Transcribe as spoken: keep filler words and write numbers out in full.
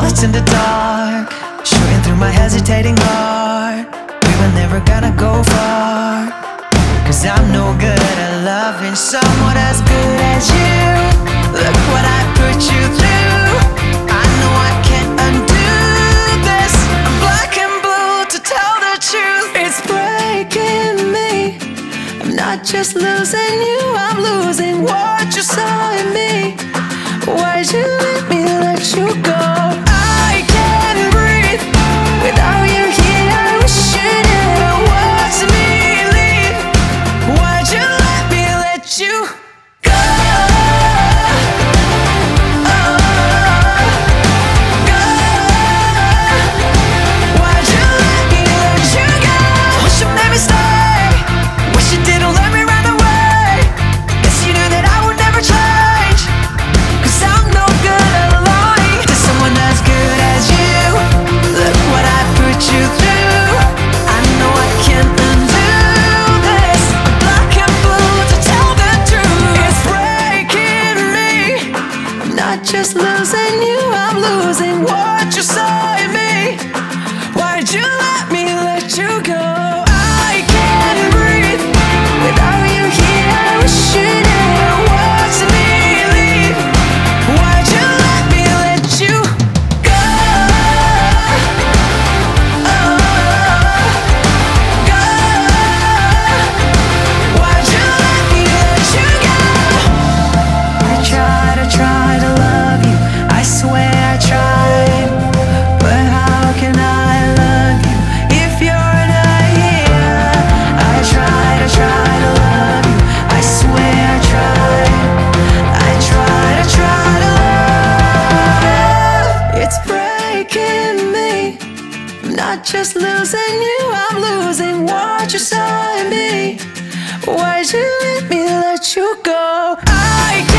lost in the dark, shooting through my hesitating heart. We were never gonna go far, cause I'm no good at loving someone as good as you. Look what I put you through, I know I can't undo this. I'm black and blue to tell the truth. It's breaking me, I'm not just losing you, I'm losing what you saw in me. Why'd you let me let you go? I can't breathe without you here. I wish you never watch me leave. Why'd you let me let you go? Oh, go. Why'd you let me let you go? Wish you made me stay, wish you didn't let me run away. Guess you knew that I would never change, cause I'm no good at lying to someone as good as you. Look what I put you through, I know I can't undo this. I'm black and blue to tell the truth. It's breaking me, I'm not just losing you, I'm losing what you saw in me. Why'd you let me let you go? I can't breathe without you here. I wish you never watch me leave. Why'd you let me let you go? Oh, go. Why'd you let me let you go? I tried, I tried to love you, I swear I tried. But how can I love you if you're not here? I tried, I tried to love you, I swear I tried. I tried, I tried to love. It's breaking me, I'm not just losing you, I'm losing what you saw in me. Why'd you let me let you go? I can't